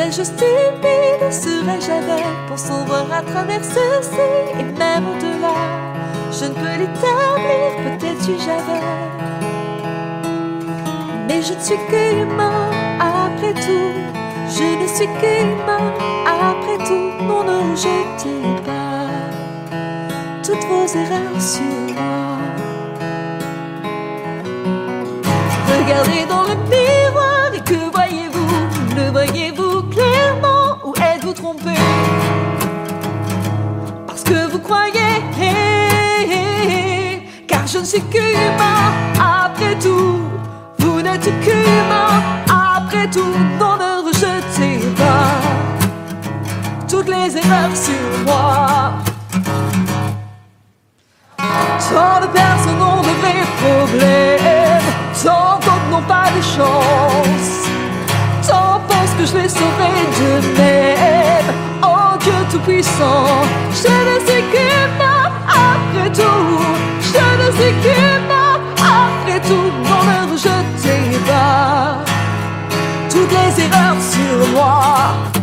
Serais-je stupide, serais-je aveugle pour savoir à travers ceci et même au-delà? Je ne peux l'établir, peut-être suis-je aveugle, mais je ne suis qu'humain après tout. Je ne suis qu'humain après tout. Non, ne rejetez pas toutes vos erreurs sur moi. Regardez dans le miroir et que voyez-vous? Le voyez-vous clairement ou êtes-vous trompé? Parce que vous croyez, car je ne suis qu'humain après tout. Vous n'êtes qu'humain après tout. Non, ne rejetez pas toutes les erreurs sur moi. Tant de personnes ont de vrais problèmes, tant d'autres n'ont pas de chance. Tant pensent que je les sauverai d'eux-mêmes. Oh Dieu tout-puissant, je ne suis qu'humain après tout. Je ne suis qu'humain après tout. Non, ne rejetez pas toutes les erreurs sur moi.